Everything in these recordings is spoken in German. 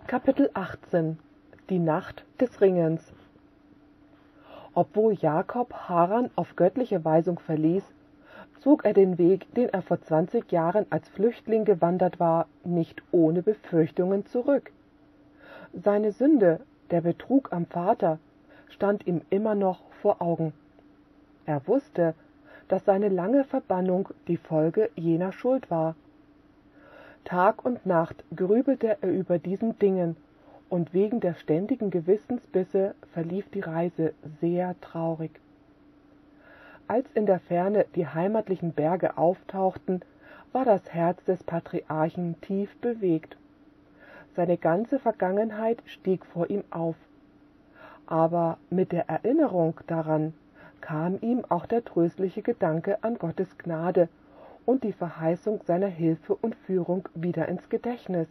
Kapitel 18 Die Nacht des Ringens. Obwohl Jakob Haran auf göttliche Weisung verließ, zog er den Weg, den er vor 20 Jahren als Flüchtling gewandert war, nicht ohne Befürchtungen zurück. Seine Sünde, der Betrug am Vater, stand ihm immer noch vor Augen. Er wusste, dass seine lange Verbannung die Folge jener Schuld war. Tag und Nacht grübelte er über diesen Dingen, und wegen der ständigen Gewissensbisse verlief die Reise sehr traurig. Als in der Ferne die heimatlichen Berge auftauchten, war das Herz des Patriarchen tief bewegt. Seine ganze Vergangenheit stieg vor ihm auf. Aber mit der Erinnerung daran kam ihm auch der tröstliche Gedanke an Gottes Gnade und die Verheißung seiner Hilfe und Führung wieder ins Gedächtnis.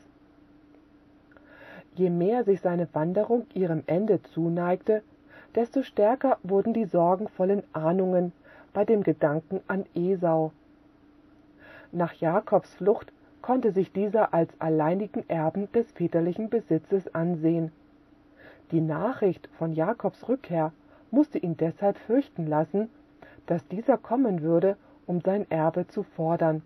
Je mehr sich seine Wanderung ihrem Ende zuneigte, desto stärker wurden die sorgenvollen Ahnungen bei dem Gedanken an Esau. Nach Jakobs Flucht konnte sich dieser als alleinigen Erben des väterlichen Besitzes ansehen. Die Nachricht von Jakobs Rückkehr musste ihn deshalb fürchten lassen, dass dieser kommen würde, um sein Erbe zu fordern.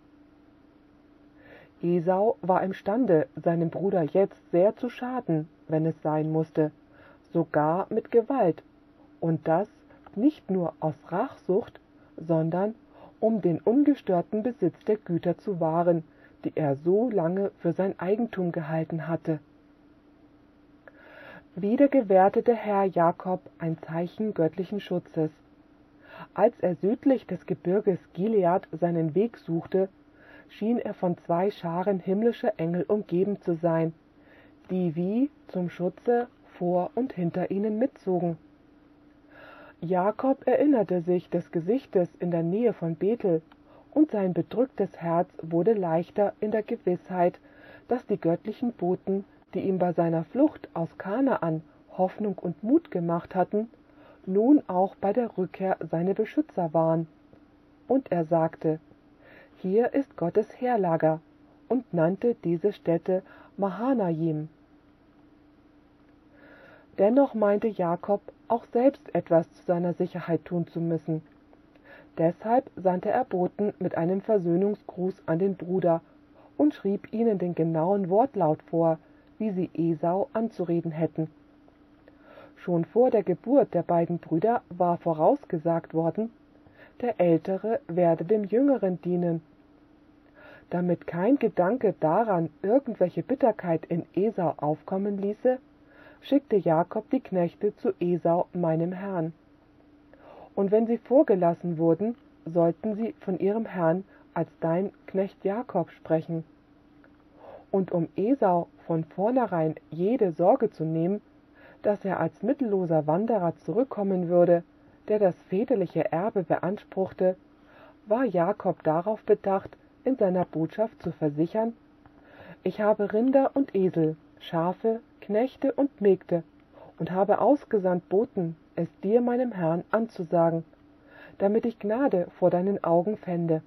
Esau war imstande, seinem Bruder jetzt sehr zu schaden, wenn es sein musste, sogar mit Gewalt, und das nicht nur aus Rachsucht, sondern um den ungestörten Besitz der Güter zu wahren, die er so lange für sein Eigentum gehalten hatte. Wieder gewährte der Herr Jakob ein Zeichen göttlichen Schutzes. Als er südlich des Gebirges Gilead seinen Weg suchte, schien er von 2 Scharen himmlischer Engel umgeben zu sein, die wie zum Schutze vor und hinter ihnen mitzogen. Jakob erinnerte sich des Gesichtes in der Nähe von Bethel, und sein bedrücktes Herz wurde leichter in der Gewissheit, dass die göttlichen Boten, die ihm bei seiner Flucht aus Kanaan Hoffnung und Mut gemacht hatten, nun auch bei der Rückkehr seine Beschützer waren. Und er sagte: Hier ist Gottes Heerlager, und nannte diese Stätte Mahanaim. Dennoch meinte Jakob, auch selbst etwas zu seiner Sicherheit tun zu müssen. Deshalb sandte er Boten mit einem Versöhnungsgruß an den Bruder und schrieb ihnen den genauen Wortlaut vor, wie sie Esau anzureden hätten. Schon vor der Geburt der beiden Brüder war vorausgesagt worden, der Ältere werde dem Jüngeren dienen. Damit kein Gedanke daran irgendwelche Bitterkeit in Esau aufkommen ließe, schickte Jakob die Knechte zu Esau, meinem Herrn. Und wenn sie vorgelassen wurden, sollten sie von ihrem Herrn als dein Knecht Jakob sprechen. Und um Esau von vornherein jede Sorge zu nehmen, dass er als mittelloser Wanderer zurückkommen würde, der das väterliche Erbe beanspruchte, war Jakob darauf bedacht, in seiner Botschaft zu versichern: Ich habe Rinder und Esel, Schafe, Knechte und Mägde und habe ausgesandt Boten, es dir, meinem Herrn, anzusagen, damit ich Gnade vor deinen Augen fände.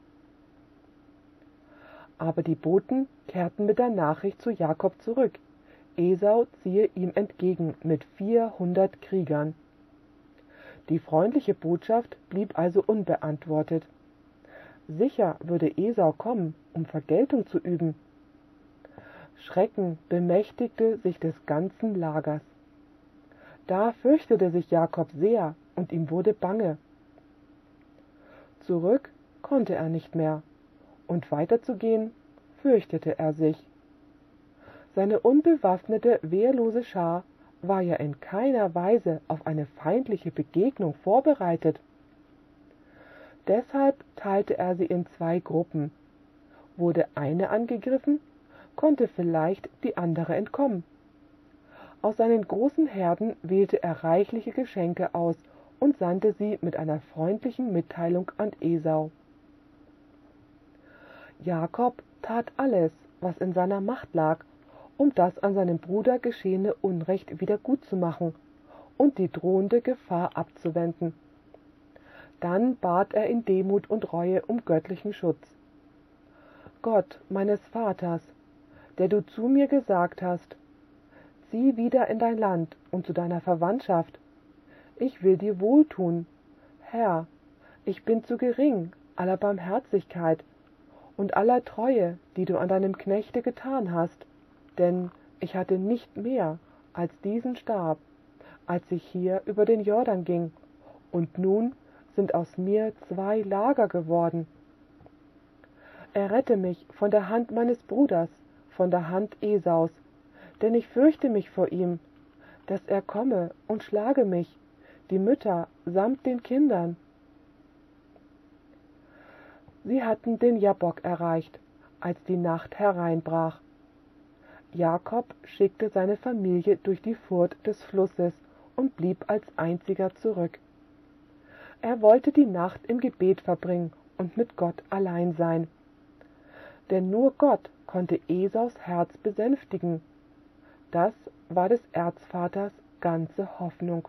Aber die Boten kehrten mit der Nachricht zu Jakob zurück: Esau ziehe ihm entgegen mit 400 Kriegern. Die freundliche Botschaft blieb also unbeantwortet. Sicher würde Esau kommen, um Vergeltung zu üben. Schrecken bemächtigte sich des ganzen Lagers. Da fürchtete sich Jakob sehr, und ihm wurde bange. Zurück konnte er nicht mehr, und weiterzugehen fürchtete er sich. Seine unbewaffnete, wehrlose Schar war ja in keiner Weise auf eine feindliche Begegnung vorbereitet. Deshalb teilte er sie in 2 Gruppen. Wurde eine angegriffen, konnte vielleicht die andere entkommen. Aus seinen großen Herden wählte er reichliche Geschenke aus und sandte sie mit einer freundlichen Mitteilung an Esau. Jakob tat alles, was in seiner Macht lag, um das an seinem Bruder geschehene Unrecht wiedergutzumachen und die drohende Gefahr abzuwenden. Dann bat er in Demut und Reue um göttlichen Schutz. Gott meines Vaters, der du zu mir gesagt hast: zieh wieder in dein Land und zu deiner Verwandtschaft. Ich will dir wohltun. Herr, ich bin zu gering aller Barmherzigkeit und aller Treue, die du an deinem Knechte getan hast, denn ich hatte nicht mehr als diesen Stab, als ich hier über den Jordan ging, und nun sind aus mir 2 Lager geworden. Errette mich von der Hand meines Bruders, von der Hand Esaus, denn ich fürchte mich vor ihm, dass er komme und schlage mich, die Mütter samt den Kindern. Sie hatten den Jabbok erreicht, als die Nacht hereinbrach. Jakob schickte seine Familie durch die Furt des Flusses und blieb als einziger zurück. Er wollte die Nacht im Gebet verbringen und mit Gott allein sein. Denn nur Gott konnte Esaus Herz besänftigen. Das war des Erzvaters ganze Hoffnung.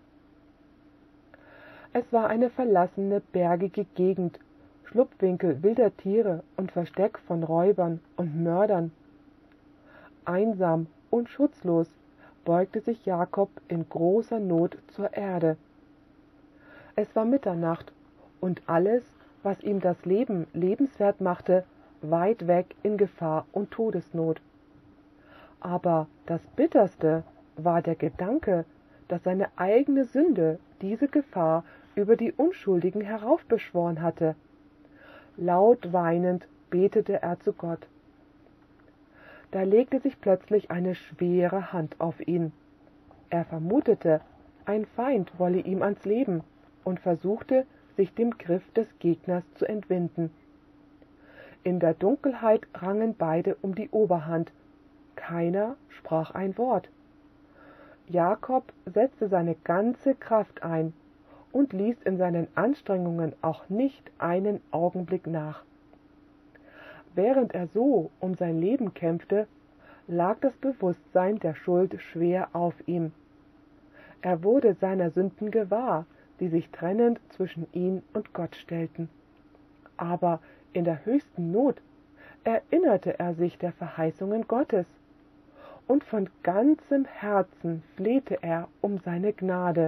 Es war eine verlassene, bergige Gegend, Schlupfwinkel wilder Tiere und Versteck von Räubern und Mördern. Einsam und schutzlos beugte sich Jakob in großer Not zur Erde. Es war Mitternacht, und alles, was ihm das Leben lebenswert machte, weit weg in Gefahr und Todesnot. Aber das Bitterste war der Gedanke, dass seine eigene Sünde diese Gefahr über die Unschuldigen heraufbeschworen hatte. Laut weinend betete er zu Gott. Da legte sich plötzlich eine schwere Hand auf ihn. Er vermutete, ein Feind wolle ihm ans Leben und versuchte, sich dem Griff des Gegners zu entwinden. In der Dunkelheit rangen beide um die Oberhand. Keiner sprach ein Wort. Jakob setzte seine ganze Kraft ein und ließ in seinen Anstrengungen auch nicht einen Augenblick nach. Während er so um sein Leben kämpfte, lag das Bewusstsein der Schuld schwer auf ihm. Er wurde seiner Sünden gewahr, die sich trennend zwischen ihn und Gott stellten. Aber in der höchsten Not erinnerte er sich der Verheißungen Gottes, und von ganzem Herzen flehte er um seine Gnade.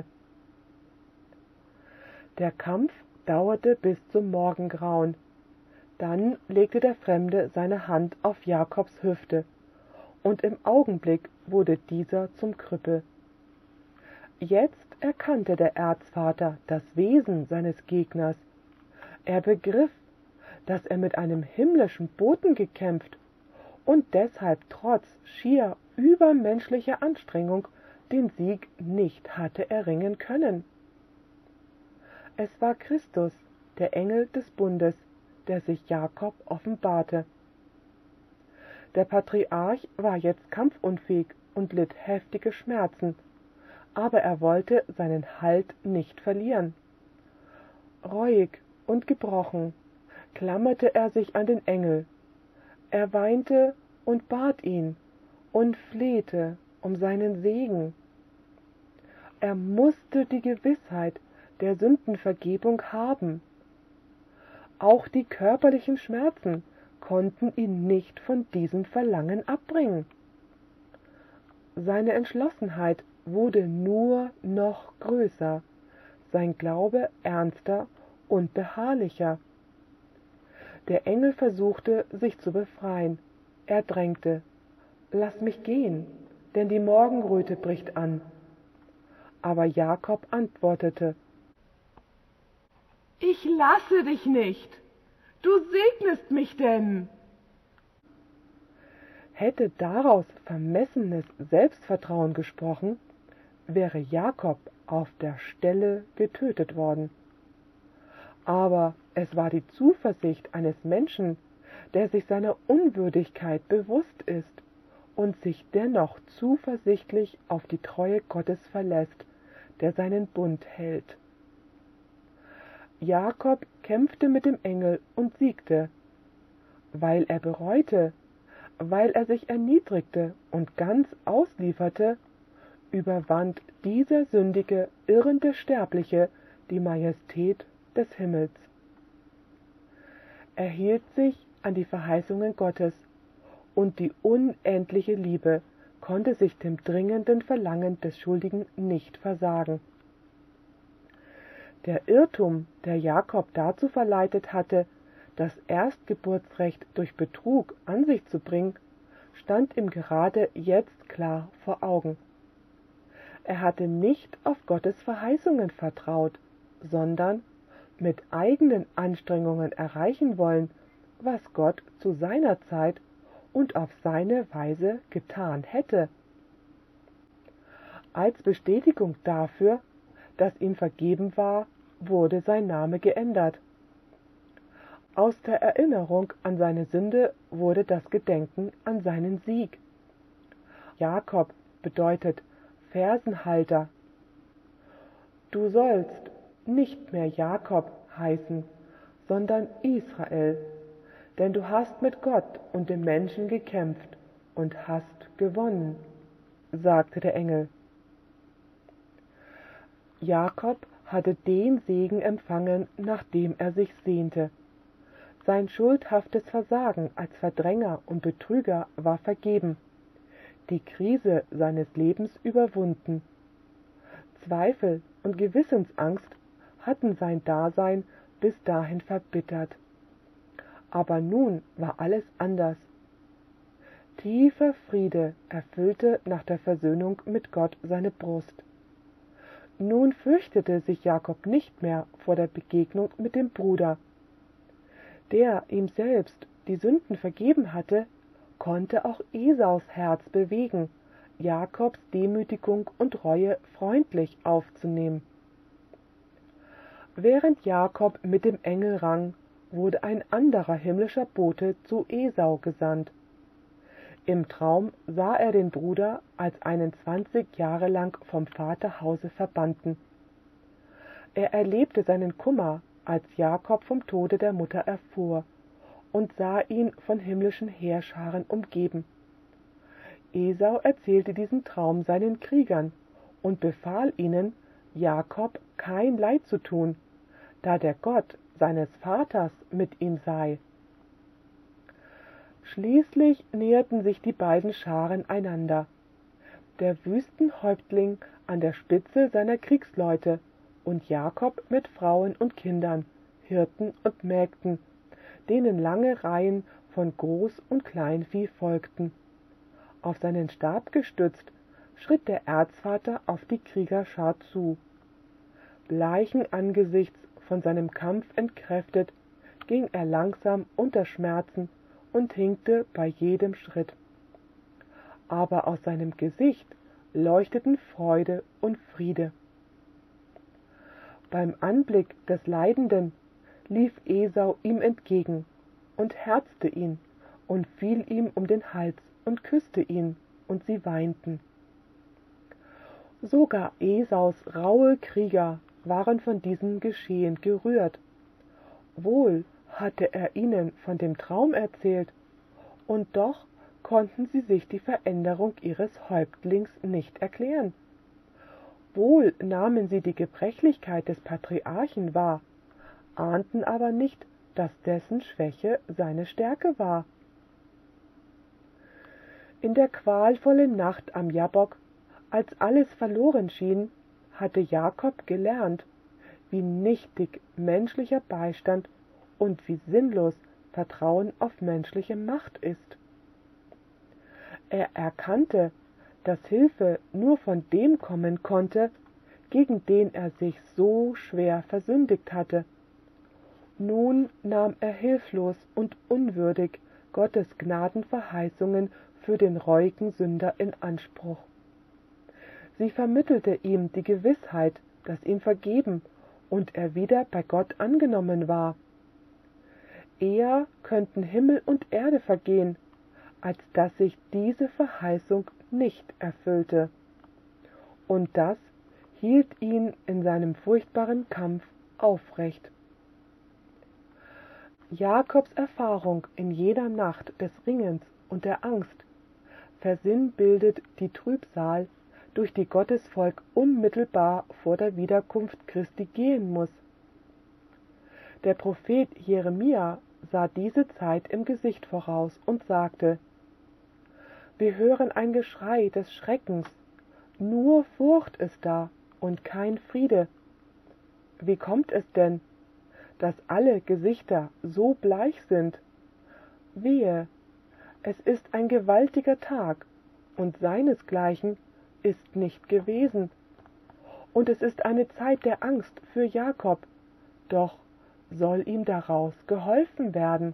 Der Kampf dauerte bis zum Morgengrauen. Dann legte der Fremde seine Hand auf Jakobs Hüfte, und im Augenblick wurde dieser zum Krüppel. Jetzt erkannte der Erzvater das Wesen seines Gegners. Er begriff, dass er mit einem himmlischen Boten gekämpft und deshalb trotz schier übermenschlicher Anstrengung den Sieg nicht hatte erringen können. Es war Christus, der Engel des Bundes, der sich Jakob offenbarte. Der Patriarch war jetzt kampfunfähig und litt heftige Schmerzen, aber er wollte seinen Halt nicht verlieren. Reuig und gebrochen klammerte er sich an den Engel. Er weinte und bat ihn und flehte um seinen Segen. Er musste die Gewissheit der Sündenvergebung haben. Auch die körperlichen Schmerzen konnten ihn nicht von diesem Verlangen abbringen. Seine Entschlossenheit wurde nur noch größer, sein Glaube ernster und beharrlicher. Der Engel versuchte, sich zu befreien. Er drängte: »Lass mich gehen, denn die Morgenröte bricht an.« Aber Jakob antwortete: »Ich lasse dich nicht. Du segnest mich denn.« Hätte daraus vermessenes Selbstvertrauen gesprochen, wäre Jakob auf der Stelle getötet worden. Aber es war die Zuversicht eines Menschen, der sich seiner Unwürdigkeit bewusst ist und sich dennoch zuversichtlich auf die Treue Gottes verlässt, der seinen Bund hält. Jakob kämpfte mit dem Engel und siegte. Weil er bereute, weil er sich erniedrigte und ganz auslieferte, überwand dieser sündige, irrende Sterbliche die Majestät des Himmels. Er hielt sich an die Verheißungen Gottes, und die unendliche Liebe konnte sich dem dringenden Verlangen des Schuldigen nicht versagen. Der Irrtum, der Jakob dazu verleitet hatte, das Erstgeburtsrecht durch Betrug an sich zu bringen, stand ihm gerade jetzt klar vor Augen. Er hatte nicht auf Gottes Verheißungen vertraut, sondern mit eigenen Anstrengungen erreichen wollen, was Gott zu seiner Zeit und auf seine Weise getan hätte. Als Bestätigung dafür, dass ihm vergeben war, wurde sein Name geändert. Aus der Erinnerung an seine Sünde wurde das Gedenken an seinen Sieg. Jakob bedeutet Fersenhalter. Du sollst nicht mehr Jakob heißen, sondern Israel, denn du hast mit Gott und dem Menschen gekämpft und hast gewonnen, sagte der Engel. Jakob hatte den Segen empfangen, nach dem er sich sehnte. Sein schuldhaftes Versagen als Verdränger und Betrüger war vergeben, die Krise seines Lebens überwunden. Zweifel und Gewissensangst hatten sein Dasein bis dahin verbittert. Aber nun war alles anders. Tiefer Friede erfüllte nach der Versöhnung mit Gott seine Brust. Nun fürchtete sich Jakob nicht mehr vor der Begegnung mit dem Bruder. Der ihm selbst die Sünden vergeben hatte, konnte auch Esaus Herz bewegen, Jakobs Demütigung und Reue freundlich aufzunehmen. Während Jakob mit dem Engel rang, wurde ein anderer himmlischer Bote zu Esau gesandt. Im Traum sah er den Bruder als einen 20 Jahre lang vom Vaterhause verbannten. Er erlebte seinen Kummer, als Jakob vom Tode der Mutter erfuhr, und sah ihn von himmlischen Heerscharen umgeben. Esau erzählte diesen Traum seinen Kriegern und befahl ihnen, Jakob kein Leid zu tun, da der Gott seines Vaters mit ihm sei. Schließlich näherten sich die beiden Scharen einander, der Wüstenhäuptling an der Spitze seiner Kriegsleute und Jakob mit Frauen und Kindern, Hirten und Mägden, denen lange Reihen von Groß- und Kleinvieh folgten. Auf seinen Stab gestützt, schritt der Erzvater auf die Kriegerschar zu. Bleichen Angesichts, von seinem Kampf entkräftet, ging er langsam unter Schmerzen und hinkte bei jedem Schritt. Aber aus seinem Gesicht leuchteten Freude und Friede. Beim Anblick des Leidenden lief Esau ihm entgegen und herzte ihn und fiel ihm um den Hals und küsste ihn, und sie weinten. Sogar Esaus raue Krieger waren von diesem Geschehen gerührt. Wohl hatte er ihnen von dem Traum erzählt, und doch konnten sie sich die Veränderung ihres Häuptlings nicht erklären. Wohl nahmen sie die Gebrechlichkeit des Patriarchen wahr, ahnten aber nicht, dass dessen Schwäche seine Stärke war. In der qualvollen Nacht am Jabbok, als alles verloren schien, hatte Jakob gelernt, wie nichtig menschlicher Beistand und wie sinnlos Vertrauen auf menschliche Macht ist. Er erkannte, dass Hilfe nur von dem kommen konnte, gegen den er sich so schwer versündigt hatte. Nun nahm er hilflos und unwürdig Gottes Gnadenverheißungen für den reuigen Sünder in Anspruch. Sie vermittelte ihm die Gewissheit, dass ihm vergeben und er wieder bei Gott angenommen war. Eher könnten Himmel und Erde vergehen, als dass sich diese Verheißung nicht erfüllte. Und das hielt ihn in seinem furchtbaren Kampf aufrecht. Jakobs Erfahrung in jeder Nacht des Ringens und der Angst versinnbildet die Trübsal, durch die Gottes Volk unmittelbar vor der Wiederkunft Christi gehen muss. Der Prophet Jeremia sah diese Zeit im Gesicht voraus und sagte: Wir hören ein Geschrei des Schreckens. Nur Furcht ist da und kein Friede. Wie kommt es denn, dass alle Gesichter so bleich sind? Wehe, es ist ein gewaltiger Tag, und seinesgleichen ist nicht gewesen. Und es ist eine Zeit der Angst für Jakob, doch soll ihm daraus geholfen werden.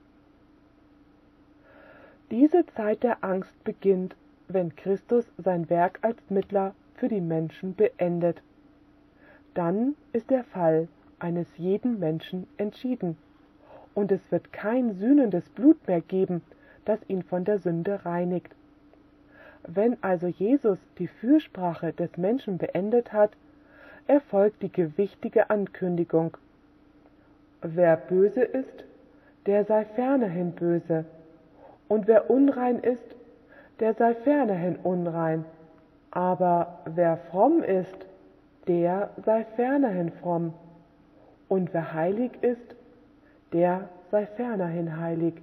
Diese Zeit der Angst beginnt, wenn Christus sein Werk als Mittler für die Menschen beendet. Dann ist der Fall eines jeden Menschen entschieden, und es wird kein sühnendes Blut mehr geben, das ihn von der Sünde reinigt. Wenn also Jesus die Fürsprache des Menschen beendet hat, erfolgt die gewichtige Ankündigung: Wer böse ist, der sei fernerhin böse, und wer unrein ist, der sei fernerhin unrein, aber wer fromm ist, der sei fernerhin fromm, und wer heilig ist, der sei fernerhin heilig.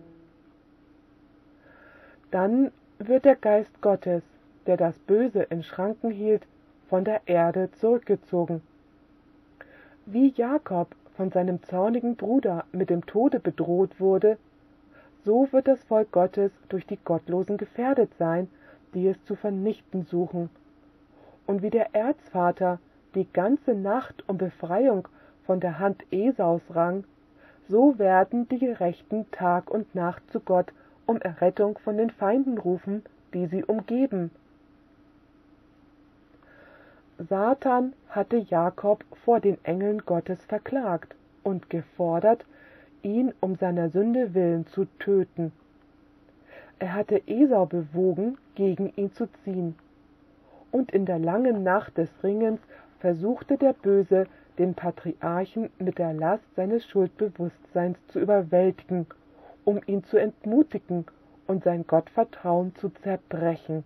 Dann wird der Geist Gottes, der das Böse in Schranken hielt, von der Erde zurückgezogen. Wie Jakob von seinem zornigen Bruder mit dem Tode bedroht wurde, so wird das Volk Gottes durch die Gottlosen gefährdet sein, die es zu vernichten suchen. Und wie der Erzvater die ganze Nacht um Befreiung von der Hand Esaus rang, so werden die Gerechten Tag und Nacht zu Gott um Errettung von den Feinden rufen, die sie umgeben. Satan hatte Jakob vor den Engeln Gottes verklagt und gefordert, ihn um seiner Sünde willen zu töten. Er hatte Esau bewogen, gegen ihn zu ziehen. Und in der langen Nacht des Ringens versuchte der Böse, den Patriarchen mit der Last seines Schuldbewusstseins zu überwältigen, um ihn zu entmutigen und sein Gottvertrauen zu zerbrechen.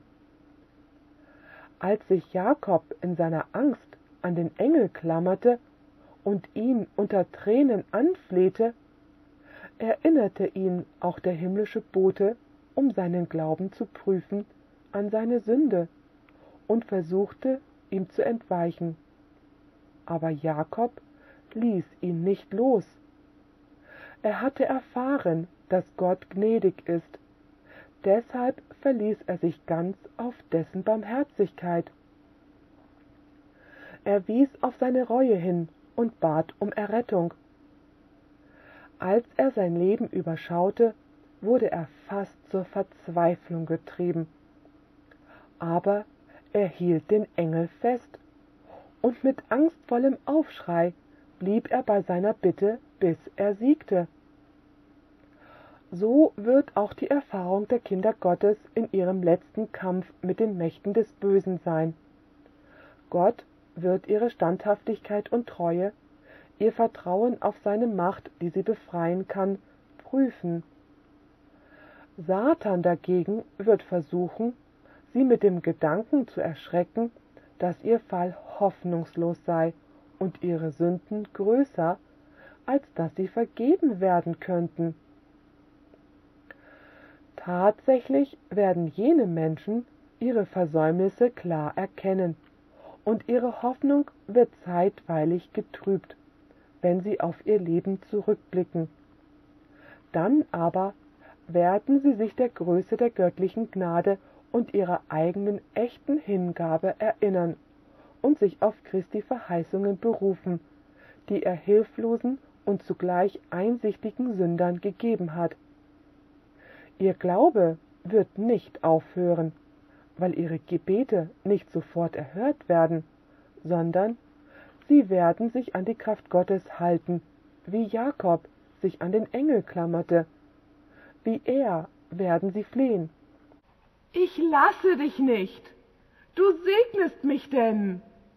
Als sich Jakob in seiner Angst an den Engel klammerte und ihn unter Tränen anflehte, erinnerte ihn auch der himmlische Bote, um seinen Glauben zu prüfen, an seine Sünde und versuchte, ihm zu entweichen. Aber Jakob ließ ihn nicht los. Er hatte erfahren, dass Gott gnädig ist. Deshalb verließ er sich ganz auf dessen Barmherzigkeit. Er wies auf seine Reue hin und bat um Errettung. Als er sein Leben überschaute, wurde er fast zur Verzweiflung getrieben. Aber er hielt den Engel fest, und mit angstvollem Aufschrei blieb er bei seiner Bitte, bis er siegte. So wird auch die Erfahrung der Kinder Gottes in ihrem letzten Kampf mit den Mächten des Bösen sein. Gott wird ihre Standhaftigkeit und Treue, ihr Vertrauen auf seine Macht, die sie befreien kann, prüfen. Satan dagegen wird versuchen, sie mit dem Gedanken zu erschrecken, dass ihr Fall hoffnungslos sei und ihre Sünden größer, als dass sie vergeben werden könnten. Tatsächlich werden jene Menschen ihre Versäumnisse klar erkennen, und ihre Hoffnung wird zeitweilig getrübt, wenn sie auf ihr Leben zurückblicken. Dann aber werden sie sich der Größe der göttlichen Gnade und ihrer eigenen echten Hingabe erinnern und sich auf Christi Verheißungen berufen, die er hilflosen und zugleich einsichtigen Sündern gegeben hat. Ihr Glaube wird nicht aufhören, weil ihre Gebete nicht sofort erhört werden, sondern sie werden sich an die Kraft Gottes halten, wie Jakob sich an den Engel klammerte. Wie er werden sie flehen. Ich lasse dich nicht! Du segnest mich denn!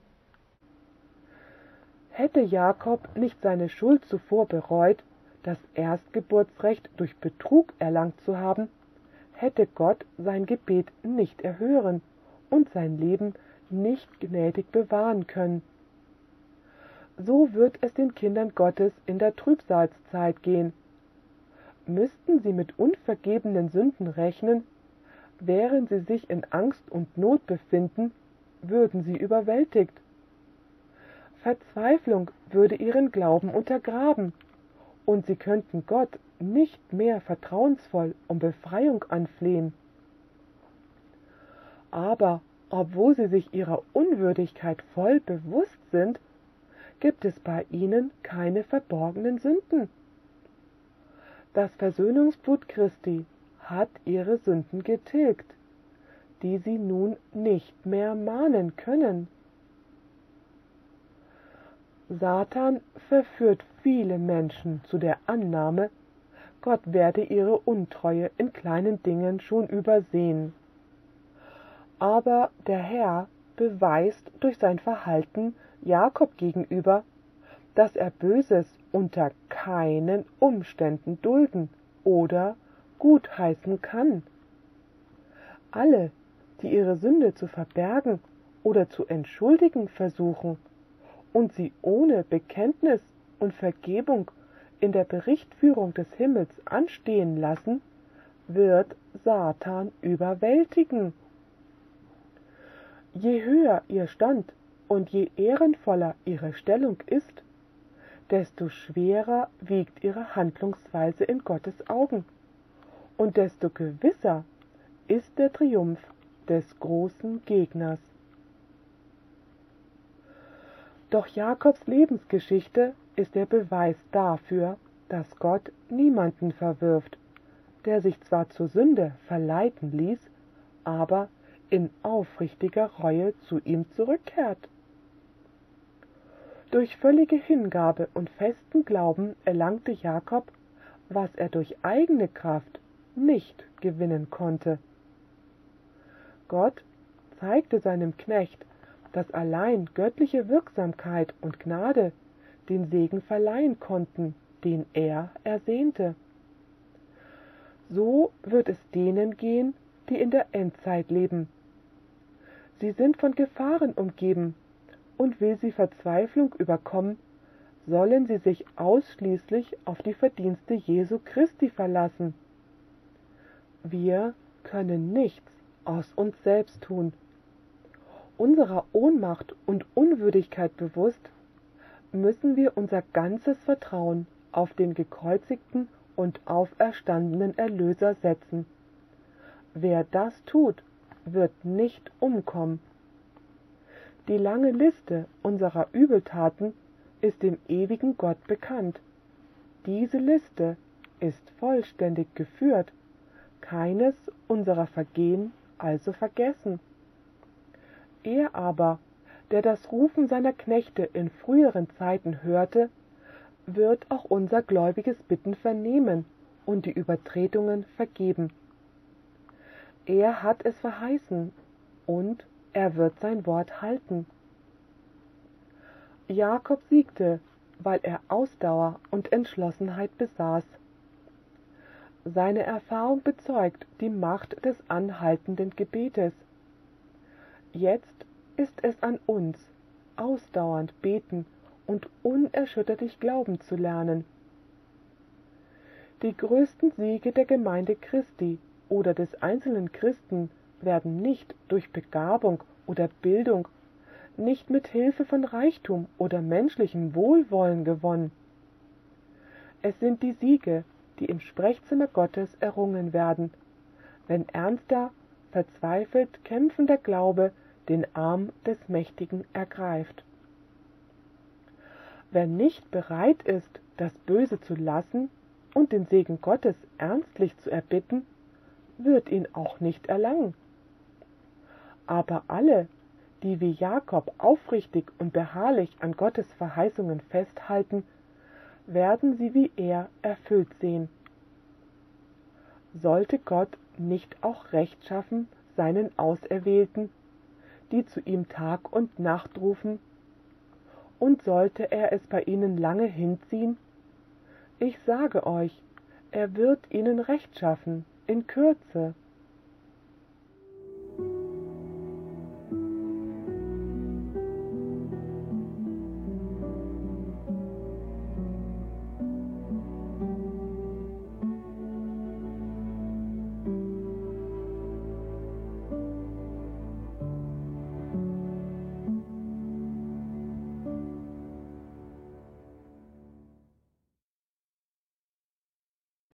Hätte Jakob nicht seine Schuld zuvor bereut, das Erstgeburtsrecht durch Betrug erlangt zu haben, hätte Gott sein Gebet nicht erhören und sein Leben nicht gnädig bewahren können. So wird es den Kindern Gottes in der Trübsalzeit gehen. Müssten sie mit unvergebenen Sünden rechnen, während sie sich in Angst und Not befinden, würden sie überwältigt. Verzweiflung würde ihren Glauben untergraben, und sie könnten Gott nicht mehr vertrauensvoll um Befreiung anflehen. Aber obwohl sie sich ihrer Unwürdigkeit voll bewusst sind, gibt es bei ihnen keine verborgenen Sünden. Das Versöhnungsblut Christi hat ihre Sünden getilgt, die sie nun nicht mehr mahnen können. Satan verführt viele Menschen zu der Annahme, Gott werde ihre Untreue in kleinen Dingen schon übersehen. Aber der Herr beweist durch sein Verhalten Jakob gegenüber, dass er Böses unter keinen Umständen dulden oder gutheißen kann. Alle, die ihre Sünde zu verbergen oder zu entschuldigen versuchen und sie ohne Bekenntnis und Vergebung in der Berichtführung des Himmels anstehen lassen, wird Satan überwältigen. Je höher ihr Stand und je ehrenvoller ihre Stellung ist, desto schwerer wiegt ihre Handlungsweise in Gottes Augen, und desto gewisser ist der Triumph des großen Gegners. Doch Jakobs Lebensgeschichte ist der Beweis dafür, dass Gott niemanden verwirft, der sich zwar zur Sünde verleiten ließ, aber in aufrichtiger Reue zu ihm zurückkehrt. Durch völlige Hingabe und festen Glauben erlangte Jakob, was er durch eigene Kraft nicht gewinnen konnte. Gott zeigte seinem Knecht, dass allein göttliche Wirksamkeit und Gnade den Segen verleihen konnten, den er ersehnte. So wird es denen gehen, die in der Endzeit leben. Sie sind von Gefahren umgeben, und will sie Verzweiflung überkommen, sollen sie sich ausschließlich auf die Verdienste Jesu Christi verlassen. Wir können nichts aus uns selbst tun. Unserer Ohnmacht und Unwürdigkeit bewusst, müssen wir unser ganzes Vertrauen auf den gekreuzigten und auferstandenen Erlöser setzen. Wer das tut, wird nicht umkommen. Die lange Liste unserer Übeltaten ist dem ewigen Gott bekannt. Diese Liste ist vollständig geführt, keines unserer Vergehen also vergessen. Er aber, der das Rufen seiner Knechte in früheren Zeiten hörte, wird auch unser gläubiges Bitten vernehmen und die Übertretungen vergeben. Er hat es verheißen, und er wird sein Wort halten. Jakob siegte, weil er Ausdauer und Entschlossenheit besaß. Seine Erfahrung bezeugt die Macht des anhaltenden Gebetes. Jetzt ist es an uns, ausdauernd beten und unerschütterlich glauben zu lernen. Die größten Siege der Gemeinde Christi oder des einzelnen Christen werden nicht durch Begabung oder Bildung, nicht mit Hilfe von Reichtum oder menschlichem Wohlwollen gewonnen. Es sind die Siege, die im Sprechzimmer Gottes errungen werden, wenn ernster, verzweifelt kämpfender Glaube den Arm des Mächtigen ergreift. Wer nicht bereit ist, das Böse zu lassen und den Segen Gottes ernstlich zu erbitten, wird ihn auch nicht erlangen. Aber alle, die wie Jakob aufrichtig und beharrlich an Gottes Verheißungen festhalten, werden sie wie er erfüllt sehen. Sollte Gott nicht auch Recht schaffen seinen Auserwählten, die zu ihm Tag und Nacht rufen? Und sollte er es bei ihnen lange hinziehen? Ich sage euch, er wird ihnen Recht schaffen in Kürze.